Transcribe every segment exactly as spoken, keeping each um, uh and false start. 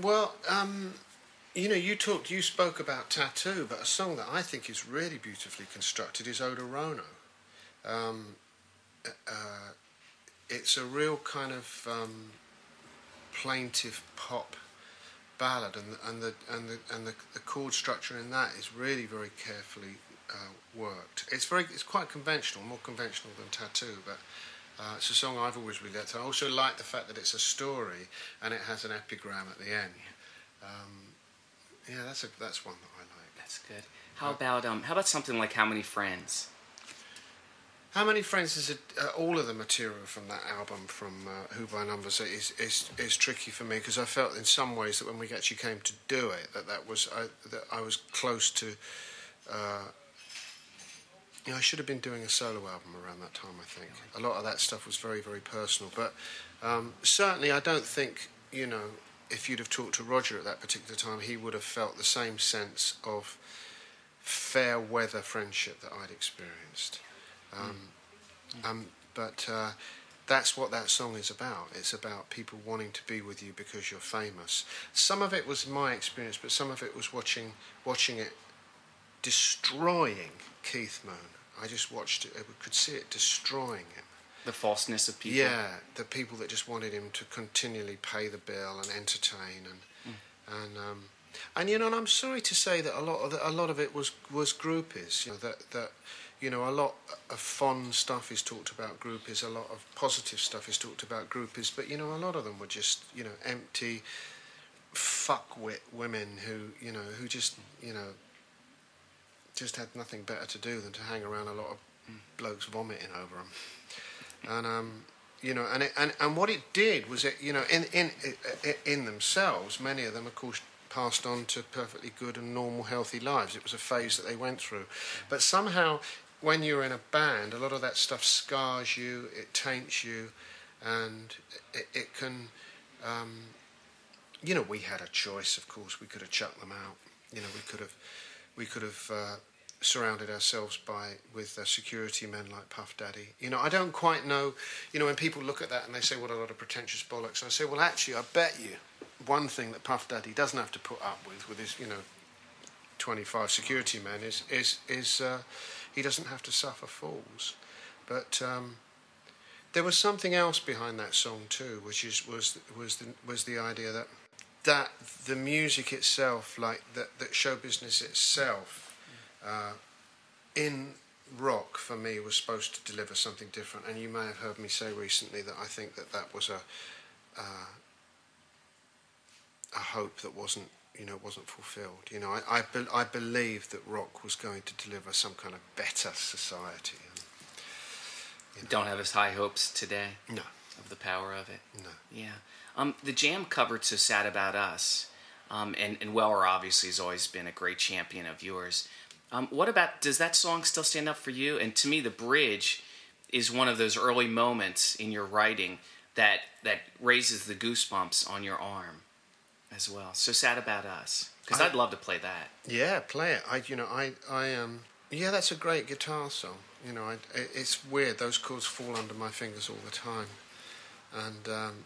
Well, um, you know, you talked, you spoke about Tattoo, but a song that I think is really beautifully constructed is Odorono. Um, uh, it's a real kind of um, plaintive pop ballad, and and the and the and the, the chord structure in that is really very carefully uh, worked. It's very, it's quite conventional, more conventional than Tattoo, but. Uh, it's a song I've always really liked. I also like the fact that it's a story and it has an epigram at the end. Um, yeah, that's a that's one that I like. That's good. How about um? How about something like How Many Friends? How Many Friends is a, uh, all of the material from that album from uh, Who by Numbers is is is tricky for me, because I felt in some ways that when we actually came to do it, that that was I, that I was close to. Uh, You know, I should have been doing a solo album around that time, I think. A lot of that stuff was very, very personal. But um, certainly I don't think, you know, if you'd have talked to Roger at that particular time, he would have felt the same sense of fair weather friendship that I'd experienced. Um, mm. um, but uh, that's what that song is about. It's about people wanting to be with you because you're famous. Some of it was my experience, but some of it was watching watching it destroying Keith Moon. I just watched it, I could see it destroying him. The falseness of people? Yeah, the people that just wanted him to continually pay the bill and entertain. And, mm. and, um, and you know, and I'm sorry to say that a lot of, the, a lot of it was, was groupies. You know, that, that, you know, a lot of fond stuff is talked about groupies, a lot of positive stuff is talked about groupies, but, you know, a lot of them were just, you know, empty, fuckwit women who, you know, who just, you know, just had nothing better to do than to hang around a lot of blokes vomiting over them, and um, you know, and it, and and what it did was it, you know, in in in themselves, many of them, of course, passed on to perfectly good and normal, healthy lives. It was a phase that they went through, but somehow, when you're in a band, a lot of that stuff scars you, it taints you, and it, it can, um, you know, we had a choice. Of course, we could have chucked them out. You know, we could have. We could have uh, surrounded ourselves by with uh, security men like Puff Daddy. You know, I don't quite know. You know, when people look at that and they say, "What a lot of pretentious bollocks," I say, "Well, actually, I bet you one thing that Puff Daddy doesn't have to put up with with his, you know, twenty-five security men is is is uh, he doesn't have to suffer fools." But um, there was something else behind that song too, which is was was the, was the idea that. that the music itself, like that, that show business itself, uh, in rock for me was supposed to deliver something different. And you may have heard me say recently that I think that that was a uh, a hope that wasn't, you know, wasn't fulfilled. You know, I I, be, I believed that rock was going to deliver some kind of better society. And, you know, don't have as high hopes today. No. Of the power of it. No. Yeah. Um, the Jam covered So Sad About Us, um, and, and Weller obviously has always been a great champion of yours. Um, what about, does that song still stand up for you? And to me, the bridge is one of those early moments in your writing that, that raises the goosebumps on your arm as well. So Sad About Us, because I'd love to play that. Yeah, play it. I, you know, I, I, um, yeah, that's a great guitar song. You know, I, it's weird. Those chords fall under my fingers all the time. And um,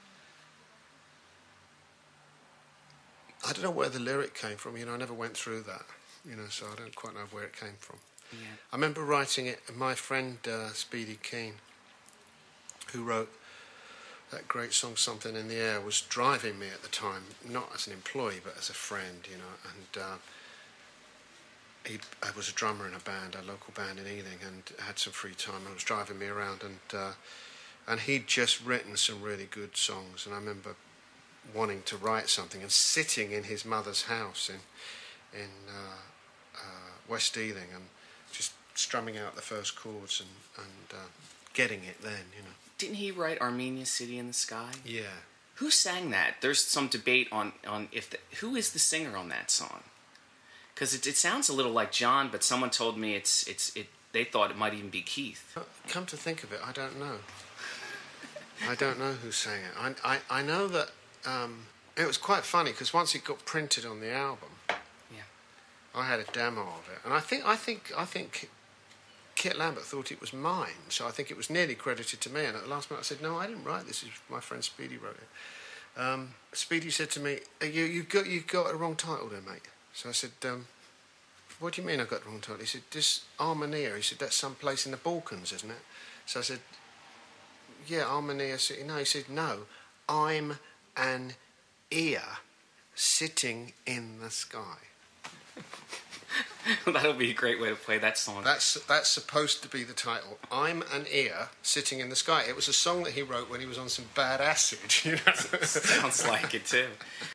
I don't know where the lyric came from. You know, I never went through that. You know, so I don't quite know where it came from. Yeah. I remember writing it. My friend uh, Speedy Keen, who wrote that great song "Something in the Air," was driving me at the time, not as an employee but as a friend. You know, and uh, he, I was a drummer in a band, a local band in Ealing, and had some free time. I was driving me around and. Uh, And he'd just written some really good songs, and I remember wanting to write something and sitting in his mother's house in in uh, uh, West Ealing and just strumming out the first chords and, and uh, getting it then, you know. Didn't he write Armenia City in the Sky? Yeah. Who sang that? There's some debate on, on if the, who is the singer on that song? Because it, it sounds a little like John, but someone told me it's it's it. They thought it might even be Keith. Come to think of it, I don't know. I don't know who sang it. I, I, I know that um, it was quite funny because once it got printed on the album, yeah, I had a demo of it, and I think I think I think Kit Lambert thought it was mine, so I think it was nearly credited to me. And at the last minute, I said, "No, I didn't write this. My friend Speedy wrote it." um, Speedy said to me, you, you've, got, you've got a wrong title there, mate. So I said, um, what do you mean I got the wrong title? He said, this Armenia, he said, that's some place in the Balkans, isn't it? So I said, yeah, Armenia City. No, he said, no, I'm an ear sitting in the sky. That'll be a great way to play that song. That's that's supposed to be the title. I'm an ear sitting in the sky. It was a song that he wrote when he was on some bad acid, you know. Sounds like it too.